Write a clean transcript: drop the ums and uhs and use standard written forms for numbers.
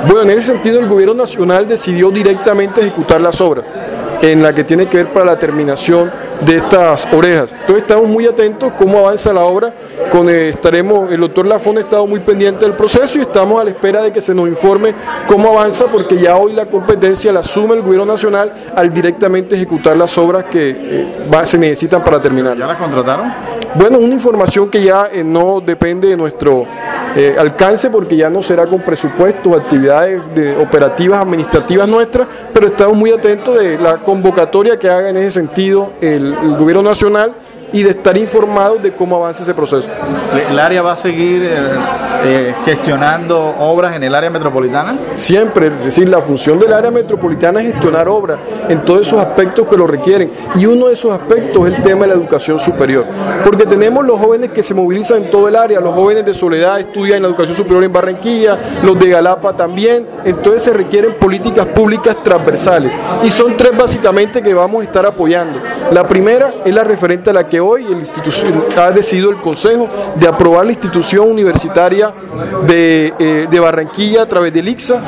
Bueno, en ese sentido el gobierno nacional decidió directamente ejecutar las obras en la que tiene que ver para la terminación de estas orejas. Entonces estamos muy atentos cómo avanza la obra, el doctor Lafón ha estado muy pendiente del proceso y estamos a la espera de que se nos informe cómo avanza, porque ya hoy la competencia la asume el gobierno nacional al directamente ejecutar las obras que se necesitan para terminar. ¿Ya las contrataron? Bueno, es una información que ya no depende de nuestro alcance, porque ya no será con presupuestos, actividades operativas, administrativas nuestras, pero estamos muy atentos de la convocatoria que haga en ese sentido el gobierno nacional y de estar informados de cómo avanza ese proceso. ¿El área va a seguir gestionando obras en el área metropolitana? Siempre, es decir, la función del área metropolitana es gestionar obras en todos esos aspectos que lo requieren, y uno de esos aspectos es el tema de la educación superior, porque tenemos los jóvenes que se movilizan en todo el área, los jóvenes de Soledad estudian en la educación superior en Barranquilla, los de Galapa también, entonces se requieren políticas públicas transversales, y son tres básicamente que vamos a estar apoyando. La primera es la referente a la que hoy ha decidido el Consejo de aprobar la institución universitaria de Barranquilla a través del ICSA.